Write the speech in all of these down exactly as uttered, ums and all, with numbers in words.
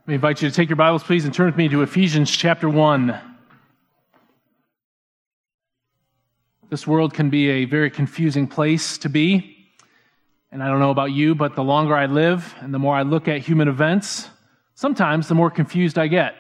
I invite you to take your Bibles, please, and turn with me to Ephesians chapter one. This world can be a very confusing place to be. And I don't know about you, but the longer I live and the more I look at human events, sometimes the more confused I get.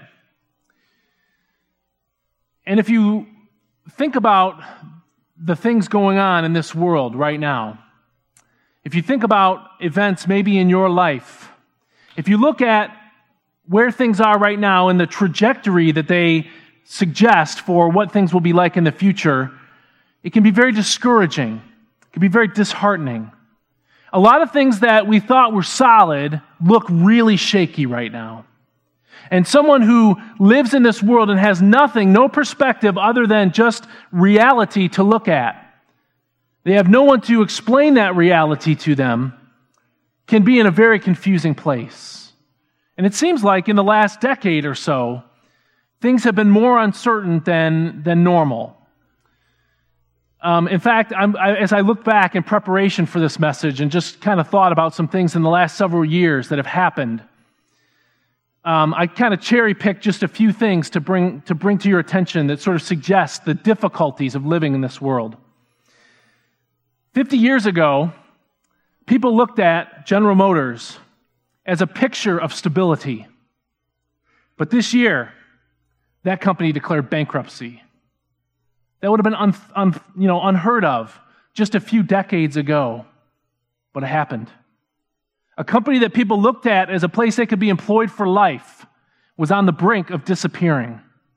And if you think about the things going on in this world right now, if you think about events maybe in your life, if you look at where things are right now and the trajectory that they suggest for what things will be like in the future, it can be very discouraging. It can be very disheartening. A lot of things that we thought were solid look really shaky right now. And someone who lives in this world and has nothing, no perspective other than just reality to look at, they have no one to explain that reality to them, can be in a very confusing place. And it seems like in the last decade or so, things have been more uncertain than, than normal. Um, in fact, I'm, I, as I look back in preparation for this message and just kind of thought about some things in the last several years that have happened, um, I kind of cherry-picked just a few things to bring, to bring to your attention that sort of suggest the difficulties of living in this world. Fifty years ago, people looked at General Motors as a picture of stability. But this year, that company declared bankruptcy. That would have been un, un, you know, unheard of just a few decades ago, but it happened. A company that people looked at as a place they could be employed for life was on the brink of disappearing.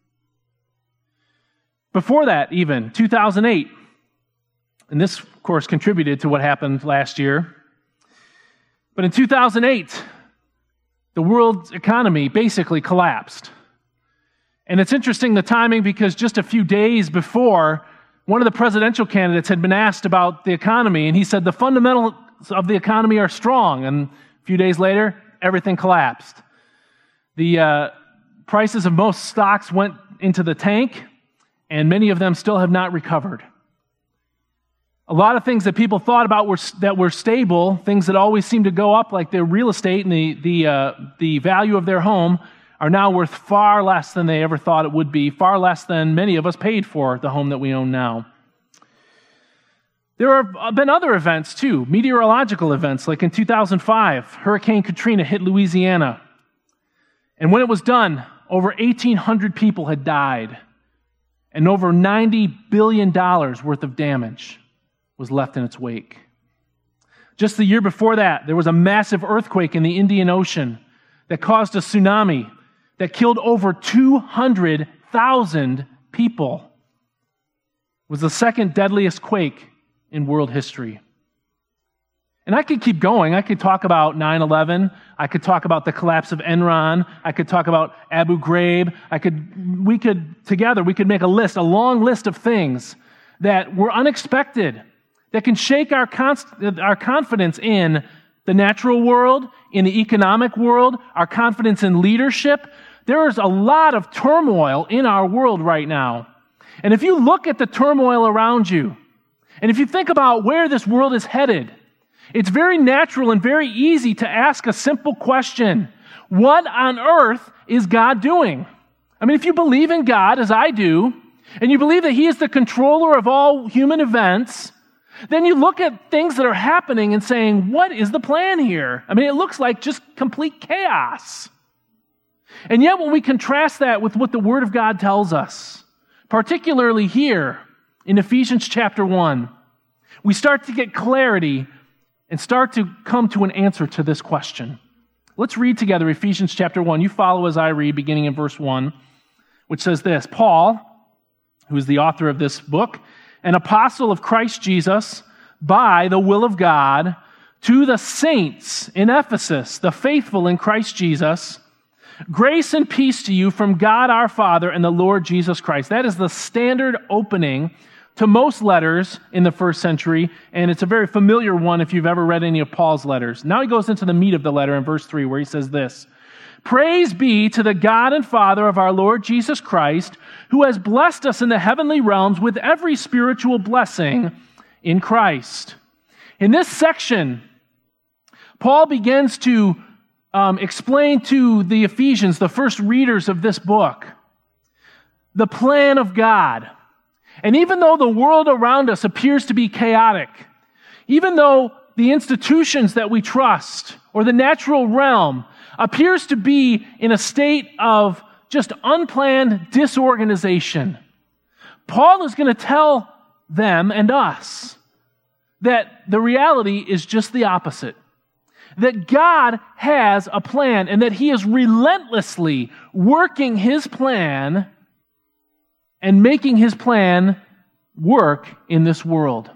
Before that, even, two thousand eight, and this, of course, contributed to what happened last year, but in two thousand eight, the world's economy basically collapsed. And it's interesting, the timing, because just a few days before, one of the presidential candidates had been asked about the economy, and he said the fundamentals of the economy are strong. And a few days later, everything collapsed. The uh, prices of most stocks went into the tank, and many of them still have not recovered. A lot of things that people thought about were that were stable, things that always seemed to go up, like their real estate and the the uh, the value of their home, are now worth far less than they ever thought it would be, far less than many of us paid for the home that we own now. There have been other events too, meteorological events, like in two thousand five, Hurricane Katrina hit Louisiana. And when it was done, over eighteen hundred people had died, and over ninety billion dollars worth of damage was left in its wake. Just the year before that, there was a massive earthquake in the Indian Ocean that caused a tsunami that killed over two hundred thousand people. It was the second deadliest quake in world history. And I could keep going. I could talk about nine eleven. I could talk about the collapse of Enron. I could talk about Abu Ghraib. I could, we could, together, we could make a list, a long list of things that were unexpected, that can shake our, const- our confidence in the natural world, in the economic world, our confidence in leadership. There is a lot of turmoil in our world right now. And if you look at the turmoil around you, and if you think about where this world is headed, it's very natural and very easy to ask a simple question. What on earth is God doing? I mean, if you believe in God, as I do, and you believe that He is the controller of all human events, then you look at things that are happening and saying, what is the plan here? I mean, it looks like just complete chaos. And yet when we contrast that with what the Word of God tells us, particularly here in Ephesians chapter one, we start to get clarity and start to come to an answer to this question. Let's read together Ephesians chapter one. You follow as I read, beginning in verse one, which says this: Paul, who is the author of this book, an apostle of Christ Jesus, by the will of God, to the saints in Ephesus, the faithful in Christ Jesus, grace and peace to you from God our Father and the Lord Jesus Christ. That is the standard opening to most letters in the first century, and it's a very familiar one if you've ever read any of Paul's letters. Now he goes into the meat of the letter in verse three, where he says this: Praise be to the God and Father of our Lord Jesus Christ, who has blessed us in the heavenly realms with every spiritual blessing in Christ. In this section, Paul begins to um, explained to the Ephesians, the first readers of this book, the plan of God. And even though the world around us appears to be chaotic, even though the institutions that we trust or the natural realm appears to be in a state of just unplanned disorganization, Paul is going to tell them and us that the reality is just the opposite. That God has a plan and that He is relentlessly working His plan and making His plan work in this world.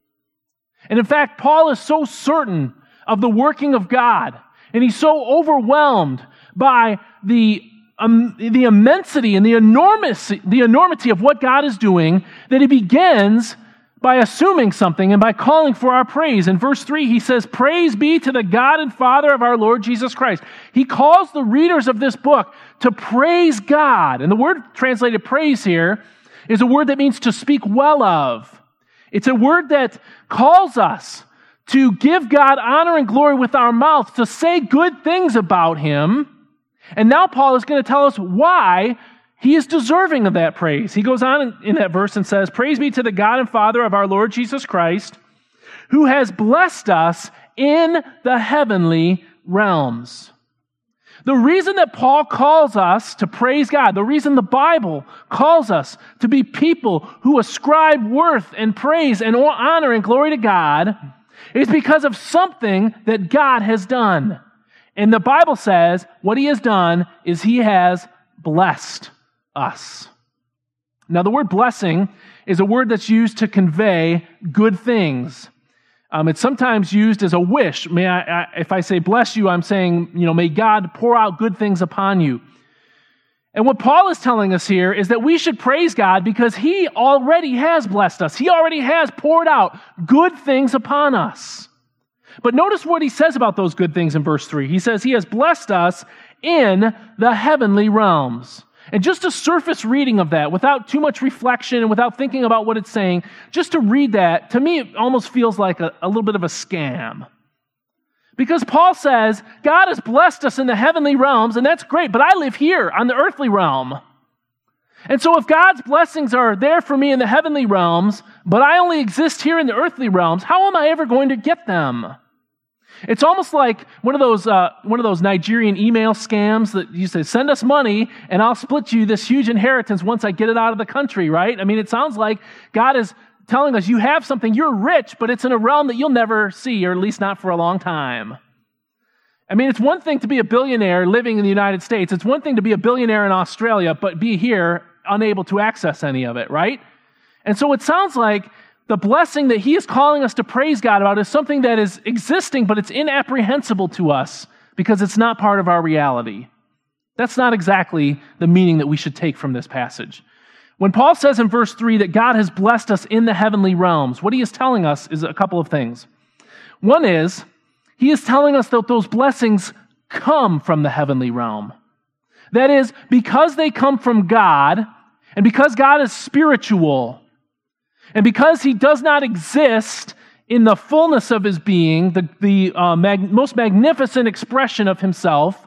And in fact, Paul is so certain of the working of God, and he's so overwhelmed by the, um, the immensity and the enormous, the enormity of what God is doing, that he begins by assuming something and by calling for our praise. In verse three, he says, "Praise be to the God and Father of our Lord Jesus Christ." He calls the readers of this book to praise God. And the word translated praise here is a word that means to speak well of. It's a word that calls us to give God honor and glory with our mouth, to say good things about Him. And now Paul is going to tell us why He is deserving of that praise. He goes on in, in that verse and says, "Praise be to the God and Father of our Lord Jesus Christ, who has blessed us in the heavenly realms." The reason that Paul calls us to praise God, the reason the Bible calls us to be people who ascribe worth and praise and honor and glory to God, is because of something that God has done. And the Bible says what He has done is He has blessed us. Now, the word blessing is a word that's used to convey good things. Um, it's sometimes used as a wish. May I, I, if I say bless you, I'm saying, you know, may God pour out good things upon you. And what Paul is telling us here is that we should praise God because He already has blessed us. He already has poured out good things upon us. But notice what he says about those good things in verse three. He says He has blessed us in the heavenly realms. And just a surface reading of that, without too much reflection and without thinking about what it's saying, just to read that, to me, it almost feels like a, a little bit of a scam. Because Paul says, God has blessed us in the heavenly realms, and that's great, but I live here on the earthly realm. And so if God's blessings are there for me in the heavenly realms, but I only exist here in the earthly realms, how am I ever going to get them? It's almost like one of those uh, one of those Nigerian email scams that you say, "Send us money and I'll split you this huge inheritance once I get it out of the country," right? I mean, it sounds like God is telling us, you have something, you're rich, but it's in a realm that you'll never see, or at least not for a long time. I mean, it's one thing to be a billionaire living in the United States. It's one thing to be a billionaire in Australia, but be here unable to access any of it, right? And so it sounds like the blessing that He is calling us to praise God about is something that is existing, but it's inapprehensible to us because it's not part of our reality. That's not exactly the meaning that we should take from this passage. When Paul says in verse three that God has blessed us in the heavenly realms, what he is telling us is a couple of things. One is, he is telling us that those blessings come from the heavenly realm. That is, because they come from God, and because God is spiritual, and because He does not exist in the fullness of His being, the, the uh, mag- most magnificent expression of Himself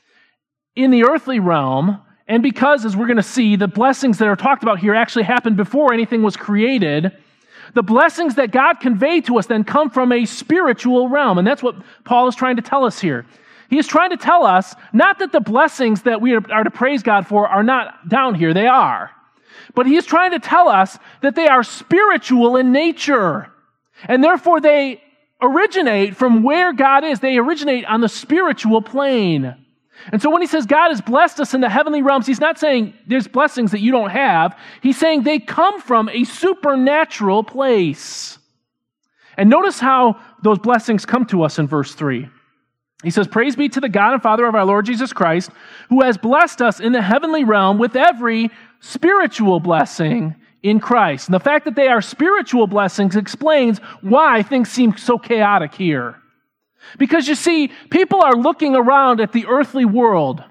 in the earthly realm, and because, as we're going to see, the blessings that are talked about here actually happened before anything was created, the blessings that God conveyed to us then come from a spiritual realm. And that's what Paul is trying to tell us here. He is trying to tell us, not that the blessings that we are to praise God for are not down here, they are. But he is trying to tell us that they are spiritual in nature. And therefore they originate from where God is. They originate on the spiritual plane. And so when he says God has blessed us in the heavenly realms, he's not saying there's blessings that you don't have. He's saying they come from a supernatural place. And notice how those blessings come to us in verse three. He says, "Praise be to the God and Father of our Lord Jesus Christ, who has blessed us in the heavenly realm with every spiritual blessing in Christ." And the fact that they are spiritual blessings explains why things seem so chaotic here. Because you see, people are looking around at the earthly world,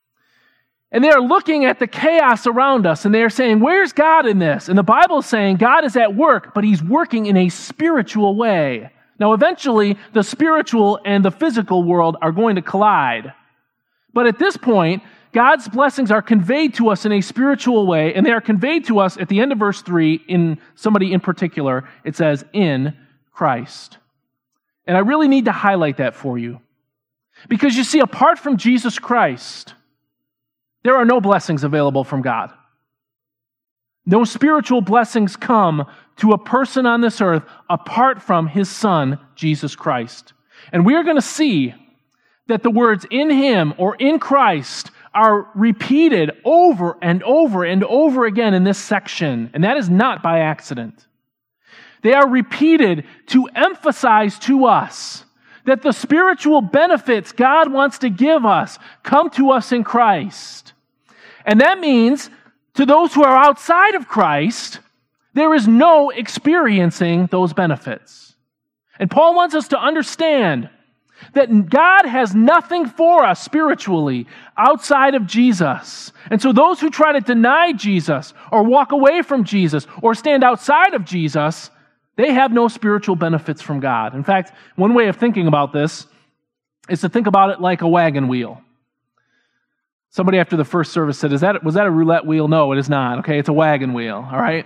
and they are looking at the chaos around us, and they are saying, where's God in this? And the Bible is saying God is at work, but He's working in a spiritual way. Now, eventually, the spiritual and the physical world are going to collide. But at this point, God's blessings are conveyed to us in a spiritual way, and they are conveyed to us at the end of verse three in somebody in particular. It says, in Christ. And I really need to highlight that for you. Because you see, apart from Jesus Christ, there are no blessings available from God. No spiritual blessings come to a person on this earth apart from his Son, Jesus Christ. And we are going to see that the words in him or in Christ are repeated over and over and over again in this section. And that is not by accident. They are repeated to emphasize to us that the spiritual benefits God wants to give us come to us in Christ. And that means to those who are outside of Christ, there is no experiencing those benefits. And Paul wants us to understand that God has nothing for us spiritually outside of Jesus. And so those who try to deny Jesus or walk away from Jesus or stand outside of Jesus, they have no spiritual benefits from God. In fact, one way of thinking about this is to think about it like a wagon wheel. Somebody after the first service said, "Is that was that a roulette wheel?" No, it is not. Okay, it's a wagon wheel, all right?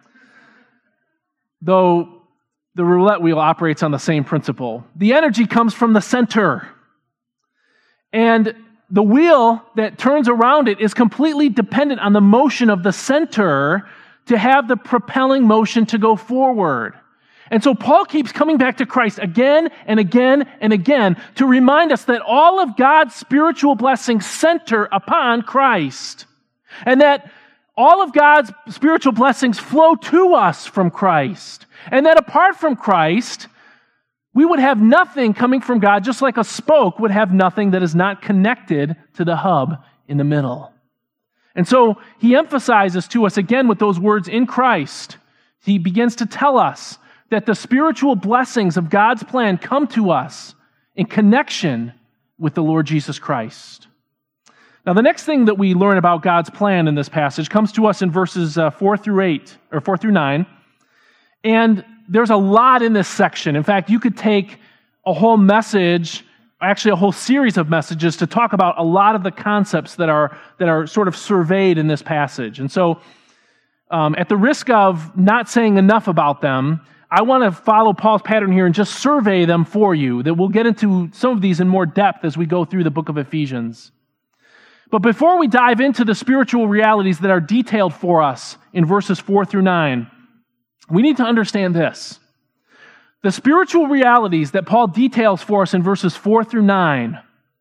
Though the roulette wheel operates on the same principle. The energy comes from the center. And the wheel that turns around it is completely dependent on the motion of the center to have the propelling motion to go forward. And so Paul keeps coming back to Christ again and again and again to remind us that all of God's spiritual blessings center upon Christ. And that all of God's spiritual blessings flow to us from Christ. And that apart from Christ, we would have nothing coming from God, just like a spoke would have nothing that is not connected to the hub in the middle. And so he emphasizes to us again with those words in Christ. He begins to tell us that the spiritual blessings of God's plan come to us in connection with the Lord Jesus Christ. Now, the next thing that we learn about God's plan in this passage comes to us in verses uh, four through eight, or four through nine. And there's a lot in this section. In fact, you could take a whole message, actually a whole series of messages, to talk about a lot of the concepts that are that are sort of surveyed in this passage. And so, um, at the risk of not saying enough about them, I want to follow Paul's pattern here and just survey them for you. That we'll get into some of these in more depth as we go through the book of Ephesians. But before we dive into the spiritual realities that are detailed for us in verses four through nine, we need to understand this. The spiritual realities that Paul details for us in verses four through nine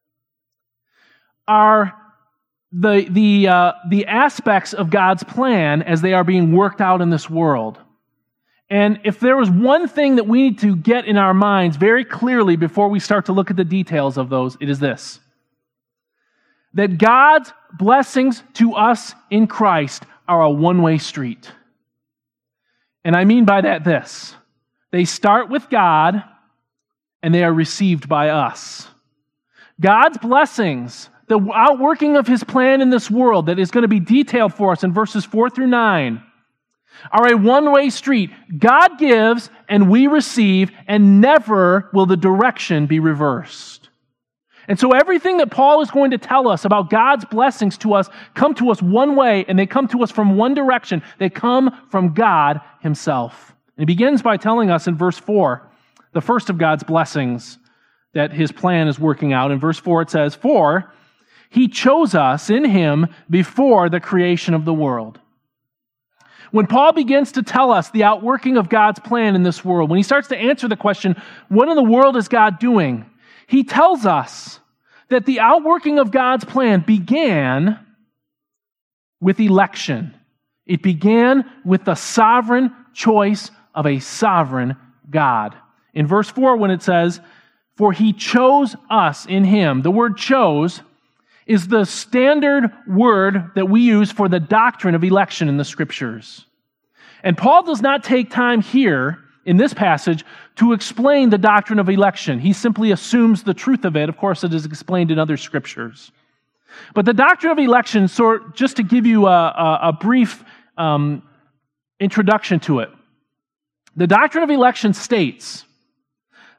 are the, the, uh, the aspects of God's plan as they are being worked out in this world. And if there was one thing that we need to get in our minds very clearly before we start to look at the details of those, it is this: that God's blessings to us in Christ are a one-way street. And I mean by that this: they start with God and they are received by us. God's blessings, the outworking of His plan in this world that is going to be detailed for us in verses four through nine, are a one-way street. God gives and we receive, and never will the direction be reversed. And so everything that Paul is going to tell us about God's blessings to us come to us one way, and they come to us from one direction. They come from God Himself. And he begins by telling us in verse four, the first of God's blessings that His plan is working out. In verse four it says, "For He chose us in Him before the creation of the world." When Paul begins to tell us the outworking of God's plan in this world, when he starts to answer the question, what in the world is God doing? He tells us that the outworking of God's plan began with election. It began with the sovereign choice of a sovereign God. In verse four, when it says, "For He chose us in Him," the word "chose" is the standard word that we use for the doctrine of election in the Scriptures. And Paul does not take time here in this passage to explain the doctrine of election. He simply assumes the truth of it. Of course, it is explained in other Scriptures. But the doctrine of election, sort just to give you a, a, a brief um, introduction to it, the doctrine of election states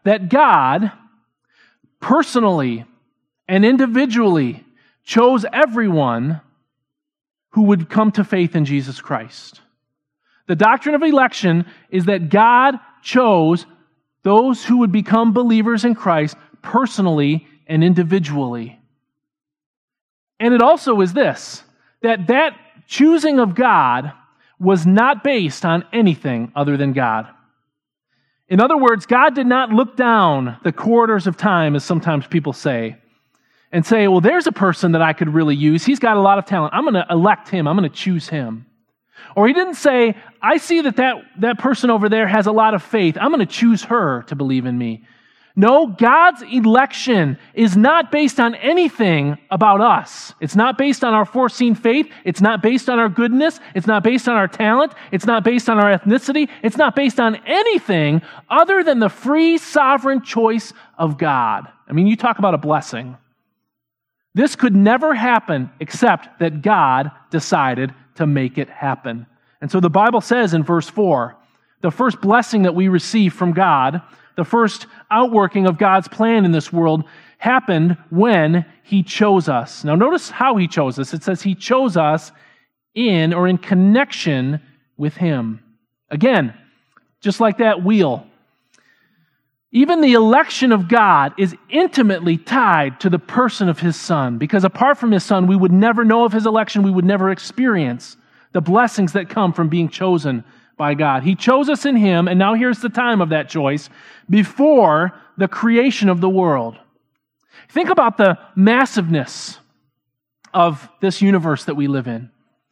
that God personally and individually chose everyone who would come to faith in Jesus Christ. The doctrine of election is that God chose those who would become believers in Christ personally and individually. And it also is this, that that choosing of God was not based on anything other than God. In other words, God did not look down the corridors of time, as sometimes people say, and say, well, there's a person that I could really use. He's got a lot of talent. I'm going to elect him. I'm going to choose him. Or he didn't say, I see that, that that person over there has a lot of faith. I'm going to choose her to believe in me. No, God's election is not based on anything about us. It's not based on our foreseen faith. It's not based on our goodness. It's not based on our talent. It's not based on our ethnicity. It's not based on anything other than the free, sovereign choice of God. I mean, you talk about a blessing. This could never happen except that God decided to make it happen. And so the Bible says in verse four, the first blessing that we receive from God, the first outworking of God's plan in this world, happened when He chose us. Now notice how He chose us. It says He chose us in or in connection with Him. Again, just like that wheel. Even the election of God is intimately tied to the person of His Son, because apart from His Son, we would never know of His election. We would never experience the blessings that come from being chosen by God. He chose us in Him, and now here's the time of that choice, before the creation of the world. Think about the massiveness of this universe that we live in.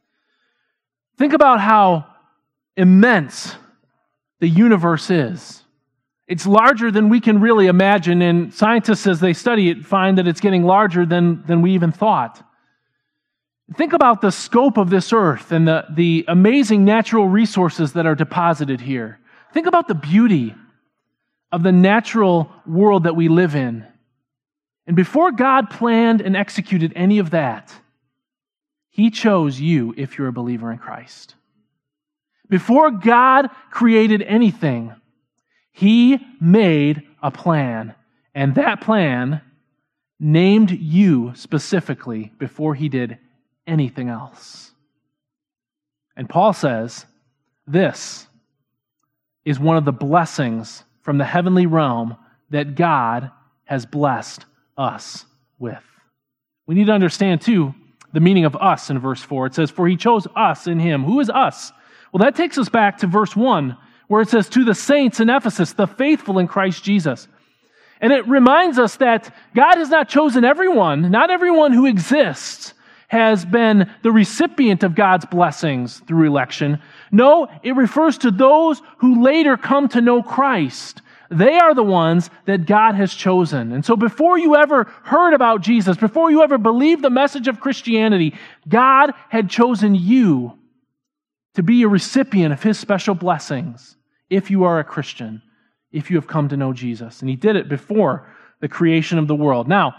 Think about how immense the universe is. It's larger than we can really imagine, and scientists, as they study it, find that it's getting larger than, than we even thought. Think about the scope of this earth and the, the amazing natural resources that are deposited here. Think about the beauty of the natural world that we live in. And before God planned and executed any of that, He chose you if you're a believer in Christ. Before God created anything, He made a plan, and that plan named you specifically before He did anything else. And Paul says, this is one of the blessings from the heavenly realm that God has blessed us with. We need to understand, too, the meaning of us in verse four. It says, for He chose us in Him. Who is us? Well, that takes us back to verse one, where it says, to the saints in Ephesus, the faithful in Christ Jesus. And it reminds us that God has not chosen everyone. Not everyone who exists has been the recipient of God's blessings through election. No, it refers to those who later come to know Christ. They are the ones that God has chosen. And so before you ever heard about Jesus, before you ever believed the message of Christianity, God had chosen you to be a recipient of His special blessings if you are a Christian, if you have come to know Jesus. And He did it before the creation of the world. Now,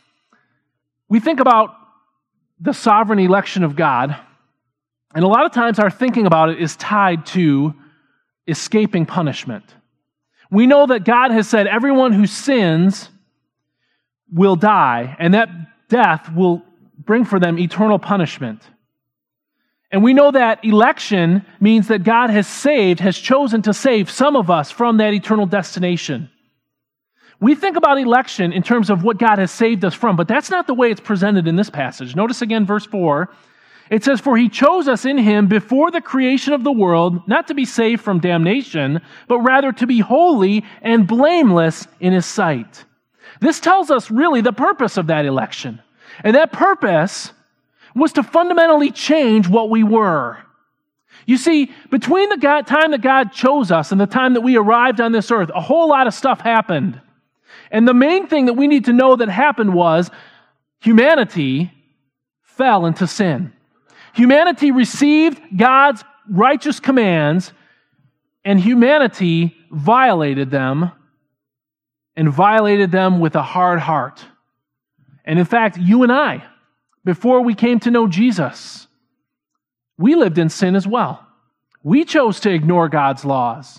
we think about the sovereign election of God, and a lot of times our thinking about it is tied to escaping punishment. We know that God has said everyone who sins will die, and that death will bring for them eternal punishment. And we know that election means that God has saved, has chosen to save some of us from that eternal destination. We think about election in terms of what God has saved us from, but that's not the way it's presented in this passage. Notice again verse four. It says, for He chose us in Him before the creation of the world, not to be saved from damnation, but rather to be holy and blameless in His sight. This tells us really the purpose of that election. And that purpose was to fundamentally change what we were. You see, between the God, time that God chose us and the time that we arrived on this earth, a whole lot of stuff happened. And the main thing that we need to know that happened was humanity fell into sin. Humanity received God's righteous commands, and humanity violated them, and violated them with a hard heart. And in fact, you and I, before we came to know Jesus, we lived in sin as well. We chose to ignore God's laws.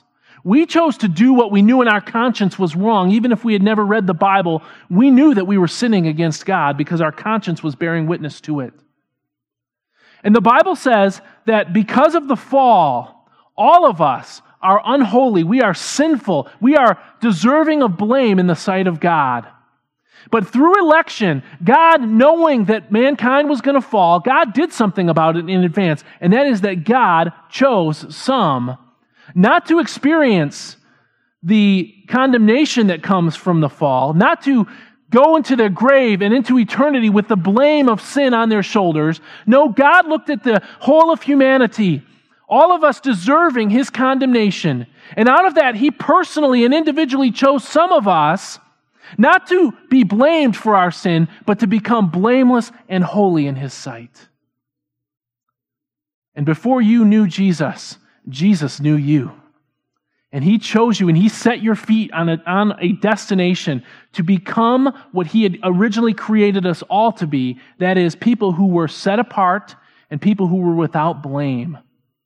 We chose to do what we knew in our conscience was wrong. Even if we had never read the Bible, we knew that we were sinning against God because our conscience was bearing witness to it. And the Bible says that because of the fall, all of us are unholy. We are sinful. We are deserving of blame in the sight of God. But through election, God, knowing that mankind was going to fall, God did something about it in advance. And that is that God chose some not to experience the condemnation that comes from the fall, not to go into their grave and into eternity with the blame of sin on their shoulders. No, God looked at the whole of humanity, all of us deserving His condemnation. And out of that, He personally and individually chose some of us not to be blamed for our sin, but to become blameless and holy in His sight. And before you knew Jesus, Jesus knew you. And He chose you, and He set your feet on a, on a destination to become what He had originally created us all to be. That is, people who were set apart and people who were without blame.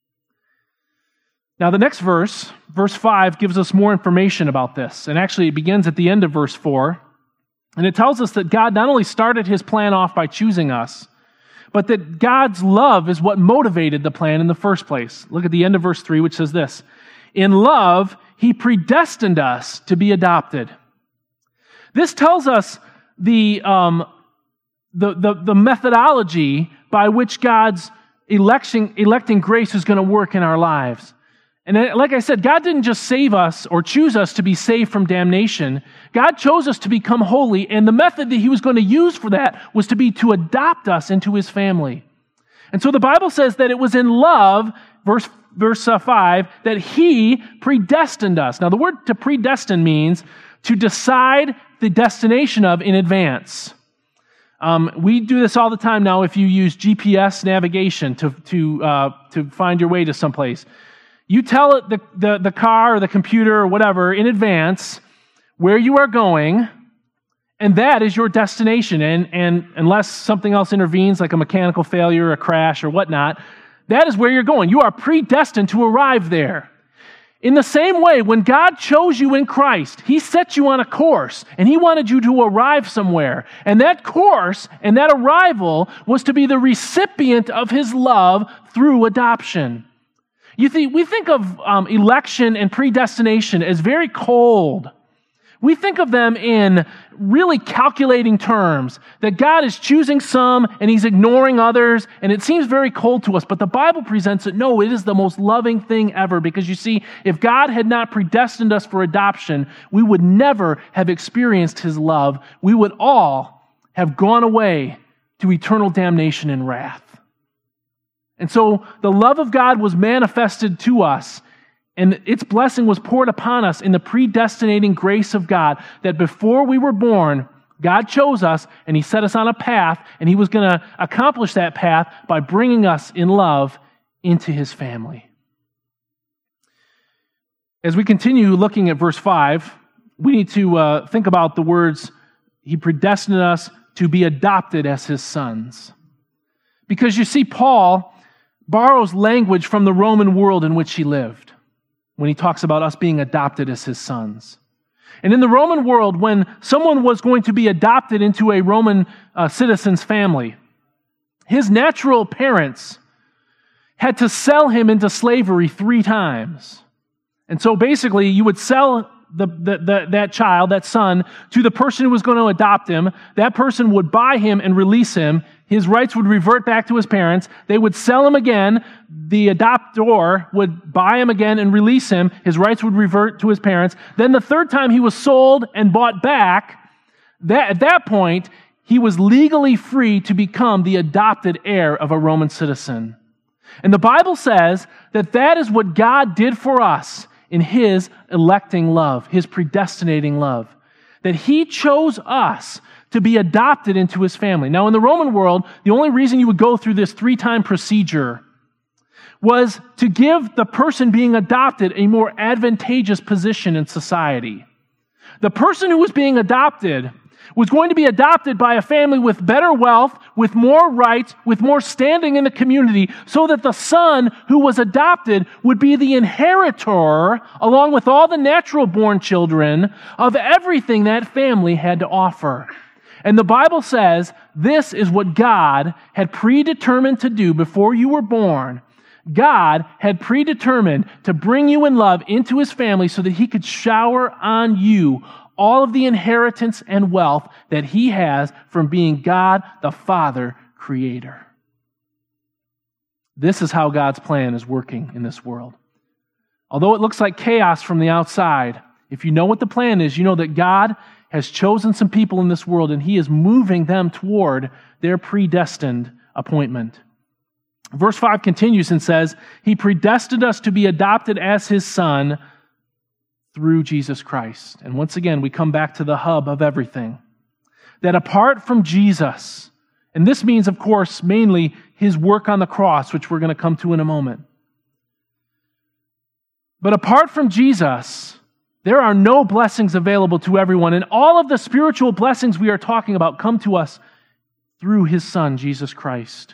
Now, the next verse, verse five, gives us more information about this. And actually, it begins at the end of verse four. And it tells us that God not only started His plan off by choosing us, but that God's love is what motivated the plan in the first place. Look at the end of verse three, which says this: in love, He predestined us to be adopted. This tells us the, um, the, the, the methodology by which God's election, electing grace is going to work in our lives. And like I said, God didn't just save us or choose us to be saved from damnation. God chose us to become holy, and the method that He was going to use for that was to be to adopt us into His family. And so the Bible says that it was in love, verse, verse five, that He predestined us. Now the word to predestine means to decide the destination of in advance. Um, we do this all the time now if you use G P S navigation to, to, uh, to find your way to someplace. You tell it the, the, the car or the computer or whatever in advance where you are going, and that is your destination. And, and unless something else intervenes, like a mechanical failure, a crash, or whatnot, that is where you're going. You are predestined to arrive there. In the same way, when God chose you in Christ, He set you on a course, and He wanted you to arrive somewhere. And that course and that arrival was to be the recipient of His love through adoption. You think, we think of um, election and predestination as very cold. We think of them in really calculating terms, that God is choosing some and He's ignoring others, and it seems very cold to us. But the Bible presents it, no, it is the most loving thing ever, because you see, if God had not predestined us for adoption, we would never have experienced His love. We would all have gone away to eternal damnation and wrath. And so the love of God was manifested to us, and its blessing was poured upon us in the predestinating grace of God, that before we were born, God chose us, and He set us on a path, and He was going to accomplish that path by bringing us in love into His family. As we continue looking at verse five, we need to uh, think about the words, He predestined us to be adopted as His sons. Because you see, Paul borrows language from the Roman world in which he lived when he talks about us being adopted as His sons. And in the Roman world, when someone was going to be adopted into a Roman uh, citizen's family, his natural parents had to sell him into slavery three times. And so basically, you would sell the, the, the, that child, that son, to the person who was going to adopt him. That person would buy him and release him. His rights would revert back to his parents. They would sell him again. The adoptor would buy him again and release him. His rights would revert to his parents. Then the third time he was sold and bought back, that, at that point, he was legally free to become the adopted heir of a Roman citizen. And the Bible says that that is what God did for us in His electing love, His predestinating love. That He chose us to be adopted into His family. Now, in the Roman world, the only reason you would go through this three-time procedure was to give the person being adopted a more advantageous position in society. The person who was being adopted was going to be adopted by a family with better wealth, with more rights, with more standing in the community, so that the son who was adopted would be the inheritor, along with all the natural-born children, of everything that family had to offer. And the Bible says this is what God had predetermined to do before you were born. God had predetermined to bring you in love into his family so that he could shower on you all of the inheritance and wealth that he has from being God the Father creator. This is how God's plan is working in this world. Although it looks like chaos from the outside, if you know what the plan is, you know that God has chosen some people in this world and he is moving them toward their predestined appointment. Verse five continues and says, he predestined us to be adopted as his son through Jesus Christ. And once again, we come back to the hub of everything. That apart from Jesus, and this means, of course, mainly his work on the cross, which we're going to come to in a moment. But apart from Jesus, there are no blessings available to everyone. And all of the spiritual blessings we are talking about come to us through his son, Jesus Christ.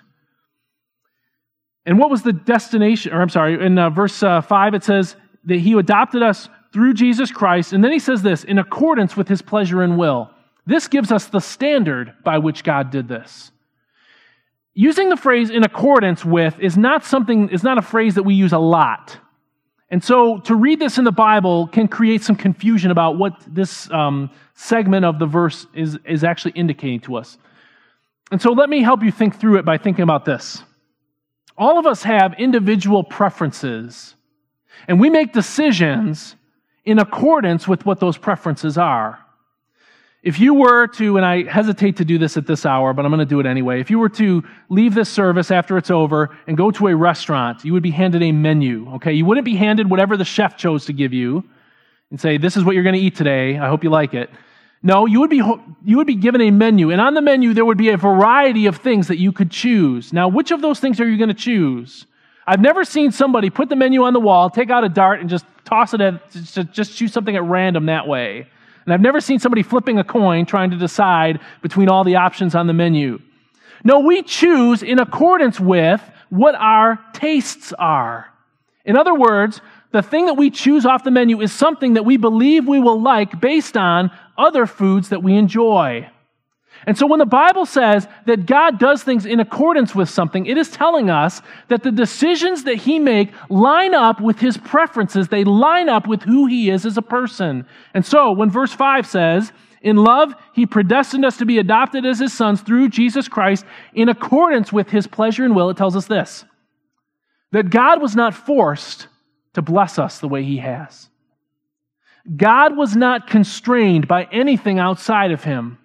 And what was the destination? Or I'm sorry, in uh, verse uh, five it says that he adopted us through Jesus Christ. And then he says this, in accordance with his pleasure and will. This gives us the standard by which God did this. Using the phrase in accordance with is not something, is not a phrase that we use a lot. And so to read this in the Bible can create some confusion about what this um, segment of the verse is, is actually indicating to us. And so let me help you think through it by thinking about this. All of us have individual preferences, and we make decisions in accordance with what those preferences are. If you were to, and I hesitate to do this at this hour, but I'm going to do it anyway. If you were to leave this service after it's over and go to a restaurant, you would be handed a menu, okay? You wouldn't be handed whatever the chef chose to give you and say, this is what you're going to eat today. I hope you like it. No, you would be you would be given a menu, and on the menu there would be a variety of things that you could choose. Now, which of those things are you going to choose? I've never seen somebody put the menu on the wall, take out a dart, and just toss it at, just, just choose something at random that way. And I've never seen somebody flipping a coin trying to decide between all the options on the menu. No, we choose in accordance with what our tastes are. In other words, the thing that we choose off the menu is something that we believe we will like based on other foods that we enjoy. And so when the Bible says that God does things in accordance with something, it is telling us that the decisions that he makes line up with his preferences. They line up with who he is as a person. And so when verse five says, in love, he predestined us to be adopted as his sons through Jesus Christ in accordance with his pleasure and will, it tells us this, that God was not forced to bless us the way he has. God was not constrained by anything outside of him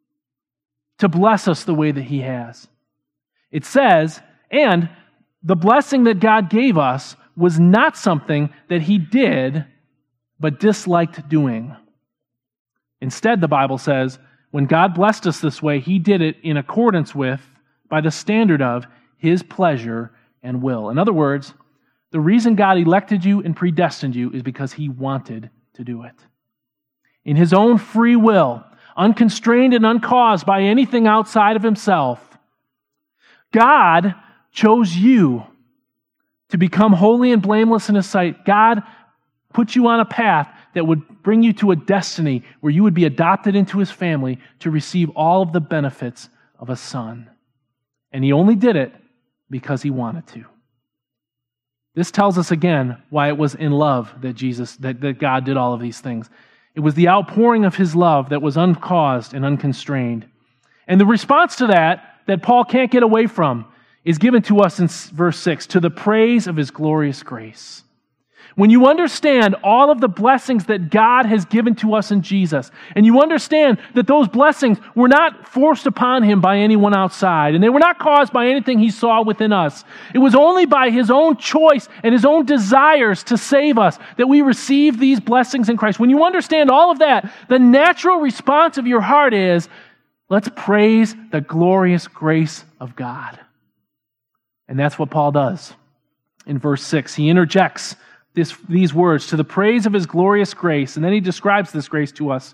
to bless us the way that he has. It says, and the blessing that God gave us was not something that he did, but disliked doing. Instead, the Bible says, when God blessed us this way, he did it in accordance with, by the standard of, his pleasure and will. In other words, the reason God elected you and predestined you is because he wanted to do it. In his own free will, unconstrained and uncaused by anything outside of himself, God chose you to become holy and blameless in his sight. God put you on a path that would bring you to a destiny where you would be adopted into his family to receive all of the benefits of a son. And he only did it because he wanted to. This tells us again why it was in love that Jesus, that, that God did all of these things. It was the outpouring of his love that was uncaused and unconstrained. And the response to that, that Paul can't get away from, is given to us in verse six, to the praise of his glorious grace. When you understand all of the blessings that God has given to us in Jesus, and you understand that those blessings were not forced upon him by anyone outside, and they were not caused by anything he saw within us. It was only by his own choice and his own desires to save us that we receive these blessings in Christ. When you understand all of that, the natural response of your heart is, let's praise the glorious grace of God. And that's what Paul does. In verse six, he interjects This, these words, to the praise of his glorious grace. And then he describes this grace to us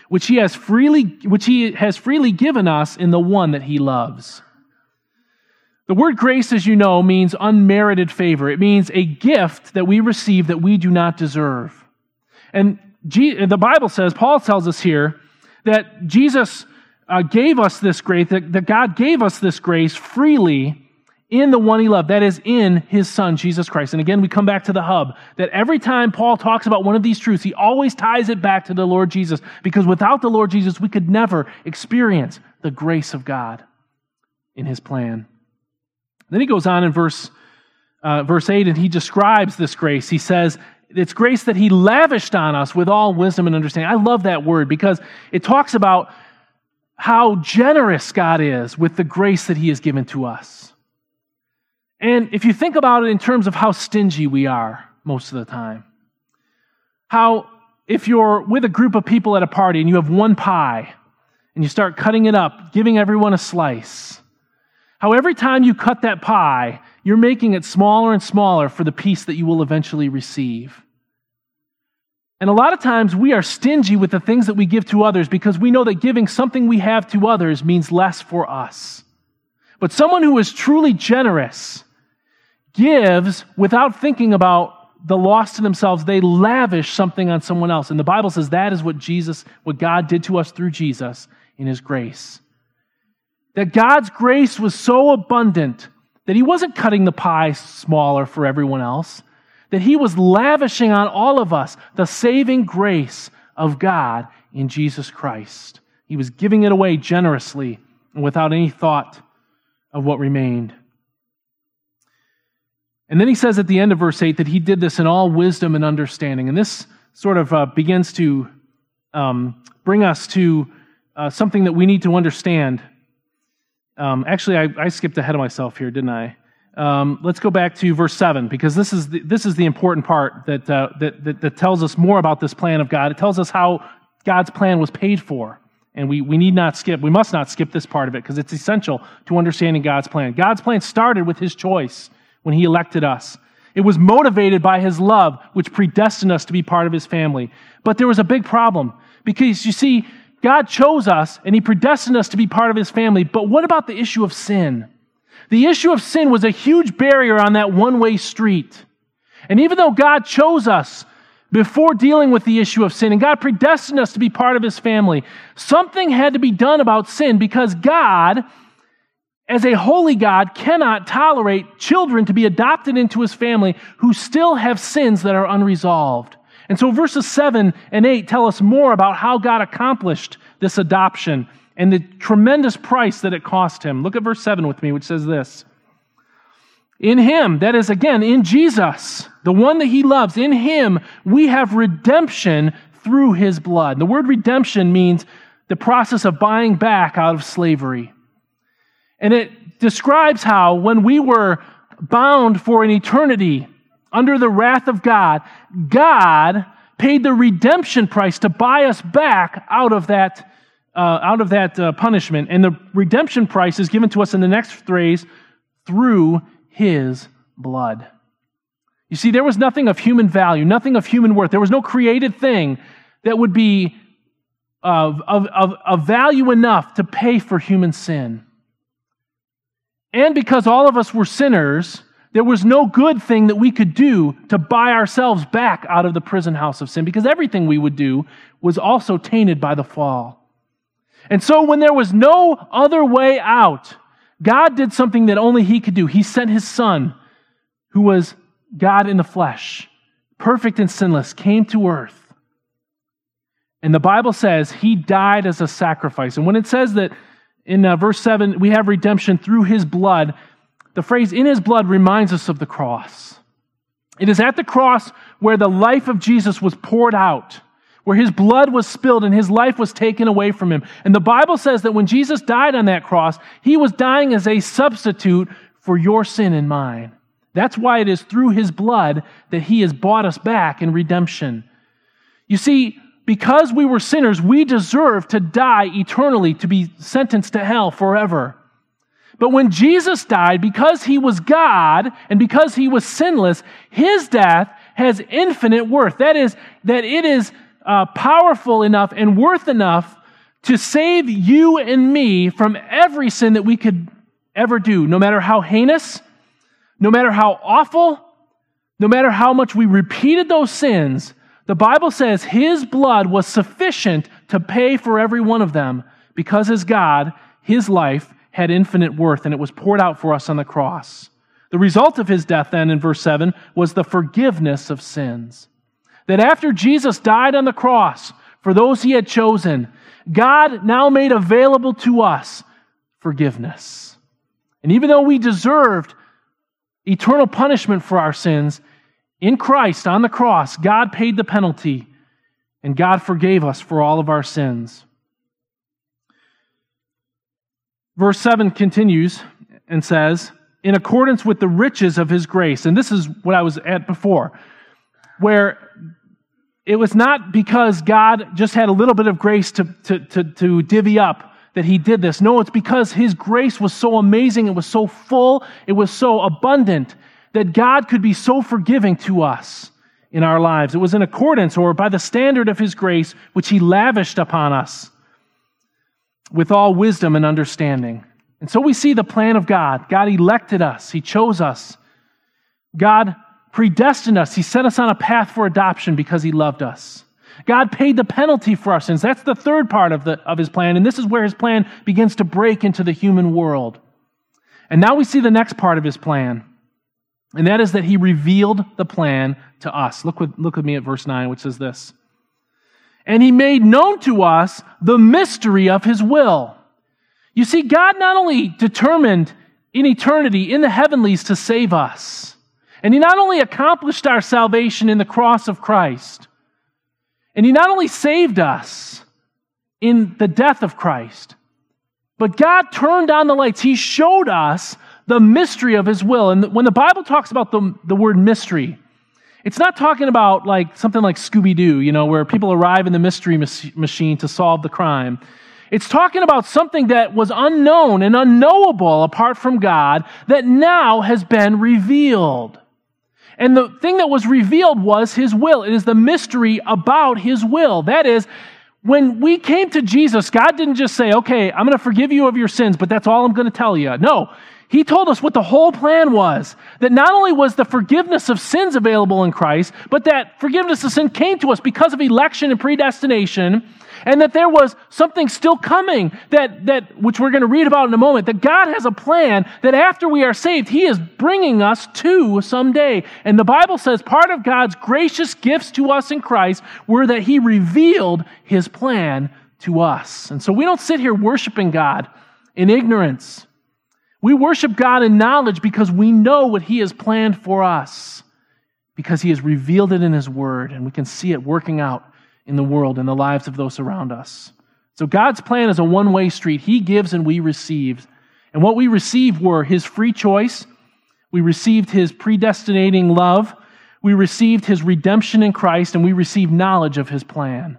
which he has freely, which he has freely given us in the one that he loves. The word grace, as you know, means unmerited favor. It means a gift that we receive that we do not deserve. And G- the Bible says, Paul tells us here, that Jesus uh, gave us this grace, that, that God gave us this grace freely in the one he loved, that is, in his Son, Jesus Christ. And again, we come back to the hub, that every time Paul talks about one of these truths, he always ties it back to the Lord Jesus, because without the Lord Jesus, we could never experience the grace of God in his plan. Then he goes on in verse, uh, verse eight, and he describes this grace. He says, it's grace that he lavished on us with all wisdom and understanding. I love that word because it talks about how generous God is with the grace that he has given to us. And if you think about it in terms of how stingy we are most of the time, how if you're with a group of people at a party and you have one pie and you start cutting it up, giving everyone a slice, how every time you cut that pie, you're making it smaller and smaller for the piece that you will eventually receive. And a lot of times we are stingy with the things that we give to others because we know that giving something we have to others means less for us. But someone who is truly generous gives without thinking about the loss to themselves. They lavish something on someone else. And the Bible says that is what Jesus, what God did to us through Jesus in his grace. That God's grace was so abundant that he wasn't cutting the pie smaller for everyone else, that he was lavishing on all of us the saving grace of God in Jesus Christ. He was giving it away generously and without any thought of what remained. And then he says at the end of verse eight that he did this in all wisdom and understanding. And this sort of uh, begins to um, bring us to uh, something that we need to understand. Um, actually, I, I skipped ahead of myself here, didn't I? Um, let's go back to verse seven, because this is the, this is the important part that, uh, that, that that tells us more about this plan of God. It tells us how God's plan was paid for, and we, we need not skip, we must not skip this part of it, because it's essential to understanding God's plan. God's plan started with his choice when he elected us. It was motivated by his love, which predestined us to be part of his family. But there was a big problem, because you see, God chose us and he predestined us to be part of his family. But what about the issue of sin? The issue of sin was a huge barrier on that one-way street. And even though God chose us before dealing with the issue of sin, and God predestined us to be part of his family, something had to be done about sin, because God, as a holy God, cannot tolerate children to be adopted into his family who still have sins that are unresolved. And so verses seven and eight tell us more about how God accomplished this adoption and the tremendous price that it cost him. Look at verse seven with me, which says this. In him, that is again, in Jesus, the one that he loves, in him we have redemption through his blood. The word redemption means the process of buying back out of slavery. And it describes how when we were bound for an eternity under the wrath of God, God paid the redemption price to buy us back out of that, uh, out of that uh, punishment. And the redemption price is given to us in the next phrase, through his blood. You see, there was nothing of human value, nothing of human worth. There was no created thing that would be of, of, of, of value enough to pay for human sin. And because all of us were sinners, there was no good thing that we could do to buy ourselves back out of the prison house of sin, because everything we would do was also tainted by the fall. And so when there was no other way out, God did something that only he could do. He sent his Son, who was God in the flesh, perfect and sinless, came to earth. And the Bible says he died as a sacrifice. And when it says that in uh, verse seven, we have redemption through his blood, the phrase "in his blood" reminds us of the cross. It is at the cross where the life of Jesus was poured out, where his blood was spilled and his life was taken away from him. And the Bible says that when Jesus died on that cross, he was dying as a substitute for your sin and mine. That's why it is through his blood that he has bought us back in redemption. You see, because we were sinners, we deserve to die eternally, to be sentenced to hell forever. But when Jesus died, because he was God and because he was sinless, his death has infinite worth. That is, that it is uh, powerful enough and worth enough to save you and me from every sin that we could ever do, no matter how heinous, no matter how awful, no matter how much we repeated those sins. The Bible says His blood was sufficient to pay for every one of them because as God, His life had infinite worth and it was poured out for us on the cross. The result of His death then in verse seven was the forgiveness of sins. That after Jesus died on the cross for those He had chosen, God now made available to us forgiveness. And even though we deserved eternal punishment for our sins, in Christ on the cross, God paid the penalty and God forgave us for all of our sins. Verse seven continues and says, in accordance with the riches of His grace, and this is what I was at before, where it was not because God just had a little bit of grace to, to, to, to divvy up that He did this. No, it's because His grace was so amazing, it was so full, it was so abundant, that God could be so forgiving to us in our lives. It was in accordance or by the standard of His grace, which He lavished upon us with all wisdom and understanding. And so we see the plan of God. God elected us. He chose us. God predestined us. He set us on a path for adoption because He loved us. God paid the penalty for our sins. That's the third part of, the, of His plan, and this is where His plan begins to break into the human world. And now we see the next part of His plan, and that is that He revealed the plan to us. Look with, look with me at verse nine, which says this. And He made known to us the mystery of His will. You see, God not only determined in eternity, in the heavenlies, to save us, and He not only accomplished our salvation in the cross of Christ, and He not only saved us in the death of Christ, but God turned on the lights. He showed us the mystery of His will. And when the Bible talks about the, the word mystery, it's not talking about like something like Scooby-Doo, you know, where people arrive in the mystery mas- machine to solve the crime. It's talking about something that was unknown and unknowable apart from God that now has been revealed. And the thing that was revealed was His will. It is the mystery about His will. That is, when we came to Jesus, God didn't just say, okay, I'm going to forgive you of your sins, but that's all I'm going to tell you. No, He told us what the whole plan was. That not only was the forgiveness of sins available in Christ, but that forgiveness of sin came to us because of election and predestination, and that there was something still coming, that, that which we're going to read about in a moment, that God has a plan that after we are saved, He is bringing us to someday. And the Bible says part of God's gracious gifts to us in Christ were that He revealed His plan to us. And so we don't sit here worshiping God in ignorance. We worship God in knowledge because we know what He has planned for us, because He has revealed it in His Word, and we can see it working out in the world and the lives of those around us. So God's plan is a one-way street. He gives and we receive. And what we received were His free choice. We received His predestinating love. We received His redemption in Christ, and we received knowledge of His plan.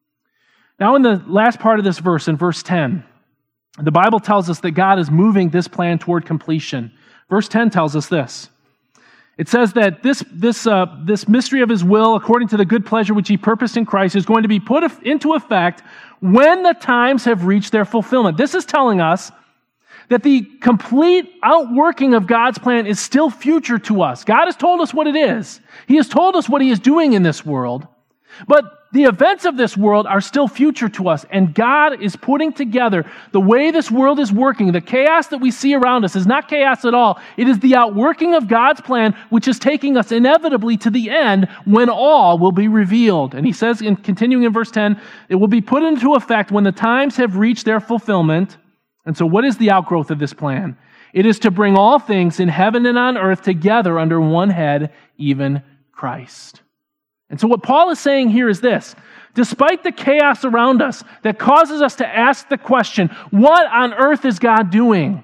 Now in the last part of this verse, in verse ten, the Bible tells us that God is moving this plan toward completion. Verse ten tells us this. It says that this, this, uh, this mystery of His will, according to the good pleasure which He purposed in Christ, is going to be put into effect when the times have reached their fulfillment. This is telling us that the complete outworking of God's plan is still future to us. God has told us what it is. He has told us what He is doing in this world. But the events of this world are still future to us, and God is putting together the way this world is working. The chaos that we see around us is not chaos at all. It is the outworking of God's plan, which is taking us inevitably to the end when all will be revealed. And He says, in continuing in verse ten, it will be put into effect when the times have reached their fulfillment. And so what is the outgrowth of this plan? It is to bring all things in heaven and on earth together under one head, even Christ. And so what Paul is saying here is this: despite the chaos around us that causes us to ask the question, what on earth is God doing?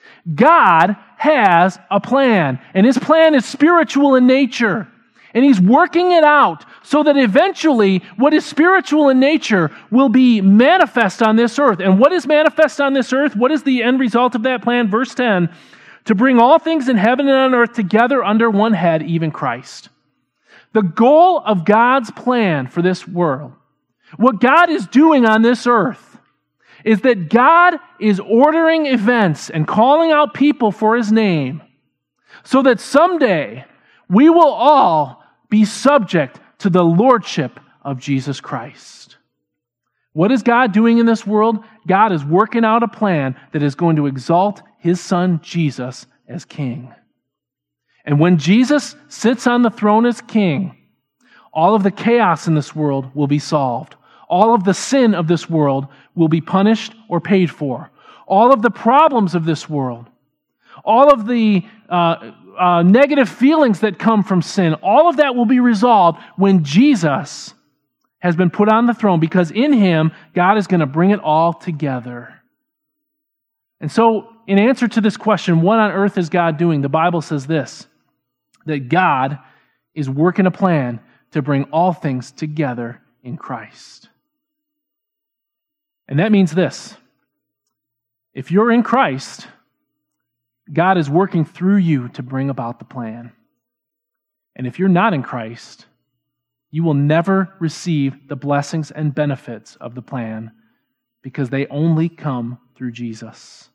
God has a plan, and His plan is spiritual in nature. And He's working it out so that eventually what is spiritual in nature will be manifest on this earth. And what is manifest on this earth? What is the end result of that plan? Verse ten, to bring all things in heaven and on earth together under one head, even Christ. The goal of God's plan for this world What God is doing on this earth is that God is ordering events and calling out people for His name so that someday we will all be subject to the lordship of Jesus Christ. What is God doing in this world? God is working out a plan that is going to exalt His Son Jesus as King. And when Jesus sits on the throne as King, all of the chaos in this world will be solved. All of the sin of this world will be punished or paid for. All of the problems of this world, all of the uh, uh, negative feelings that come from sin, all of that will be resolved when Jesus has been put on the throne, because in Him, God is going to bring it all together. And so, in answer to this question, what on earth is God doing? The Bible says this, that God is working a plan to bring all things together in Christ. And that means this: if you're in Christ, God is working through you to bring about the plan. And if you're not in Christ, you will never receive the blessings and benefits of the plan, because they only come through Jesus.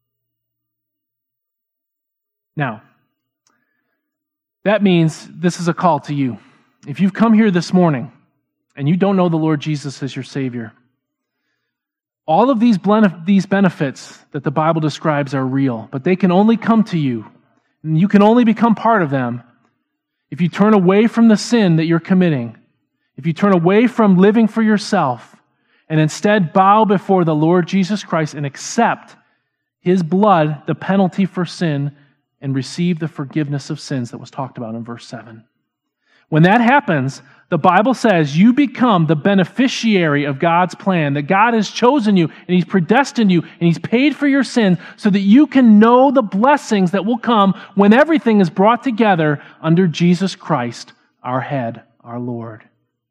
Now, that means this is a call to you. If you've come here this morning and you don't know the Lord Jesus as your Savior, all of these these benefits that the Bible describes are real, but they can only come to you, and you can only become part of them if you turn away from the sin that you're committing, if you turn away from living for yourself, and instead bow before the Lord Jesus Christ and accept His blood, the penalty for sin, and receive the forgiveness of sins that was talked about in verse seven. When that happens, the Bible says you become the beneficiary of God's plan, that God has chosen you and He's predestined you and He's paid for your sins so that you can know the blessings that will come when everything is brought together under Jesus Christ, our head, our Lord.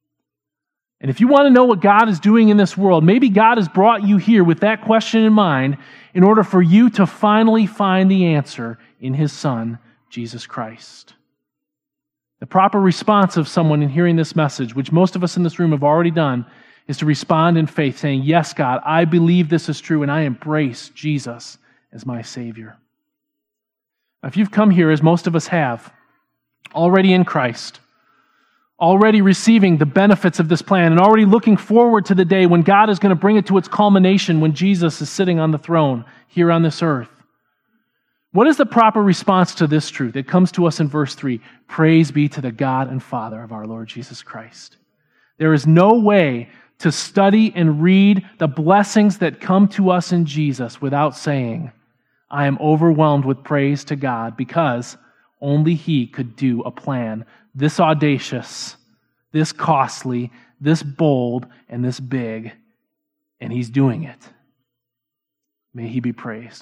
And if you want to know what God is doing in this world, maybe God has brought you here with that question in mind in order for you to finally find the answer in His Son, Jesus Christ. The proper response of someone in hearing this message, which most of us in this room have already done, is to respond in faith, saying, "Yes, God, I believe this is true, and I embrace Jesus as my Savior." Now, if you've come here, as most of us have, already in Christ, already receiving the benefits of this plan, and already looking forward to the day when God is going to bring it to its culmination when Jesus is sitting on the throne here on this earth, what is the proper response to this truth? It comes to us in verse three. Praise be to the God and Father of our Lord Jesus Christ. There is no way to study and read the blessings that come to us in Jesus without saying, I am overwhelmed with praise to God, because only He could do a plan this audacious, this costly, this bold, and this big, and He's doing it. May He be praised.